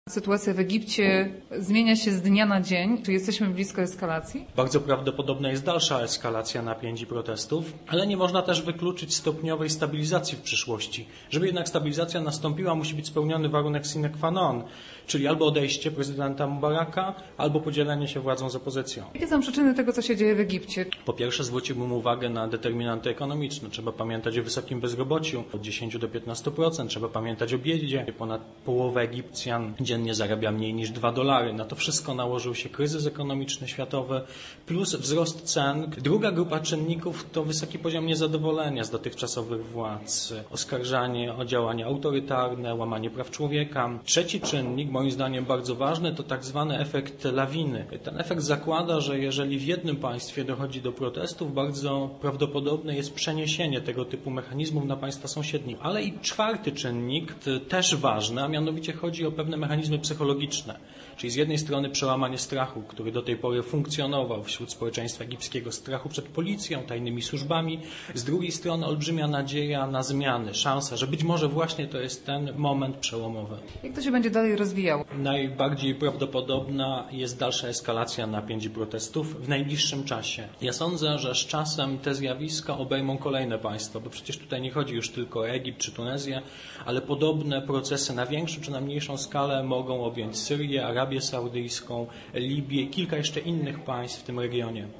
Sytuacja w Egipcie zmienia się z dnia na dzień. Czy jesteśmy blisko eskalacji? Bardzo prawdopodobna jest dalsza eskalacja napięć i protestów, ale nie można też wykluczyć stopniowej stabilizacji w przyszłości. Żeby jednak stabilizacja nastąpiła, musi być spełniony warunek sine qua non, czyli albo odejście prezydenta Mubaraka, albo podzielenie się władzą z opozycją. Jakie są przyczyny tego, co się dzieje w Egipcie? Po pierwsze zwróciłbym uwagę na determinanty ekonomiczne. Trzeba pamiętać o wysokim bezrobociu, od 10 do 15%. Trzeba pamiętać o biedzie. Ponad połowa Egipcjan dziennie zarabia mniej niż $2. Na to wszystko nałożył się kryzys ekonomiczny światowy plus wzrost cen. Druga grupa czynników to wysoki poziom niezadowolenia z dotychczasowych władz, oskarżanie o działania autorytarne, łamanie praw człowieka. Trzeci czynnik, moim zdaniem bardzo ważny, to tak zwany efekt lawiny. Ten efekt zakłada, że jeżeli w jednym państwie dochodzi do protestów, bardzo prawdopodobne jest przeniesienie tego typu mechanizmów na państwa sąsiednie. Ale i czwarty czynnik, też ważny, a mianowicie chodzi o pewne mechanizmy psychologiczne. Czyli z jednej strony przełamanie strachu, który do tej pory funkcjonował wśród społeczeństwa egipskiego, strachu przed policją, tajnymi służbami. Z drugiej strony olbrzymia nadzieja na zmiany, szansa, że być może właśnie to jest ten moment przełomowy. Jak to się będzie dalej rozwijało? Najbardziej prawdopodobna jest dalsza eskalacja napięć i protestów w najbliższym czasie. Ja sądzę, że z czasem te zjawiska obejmą kolejne państwa, bo przecież tutaj nie chodzi już tylko o Egipt czy Tunezję, ale podobne procesy na większą czy na mniejszą skalę mogą objąć Syrię, Arabię Saudyjską, Libię i kilka jeszcze innych państw w tym regionie.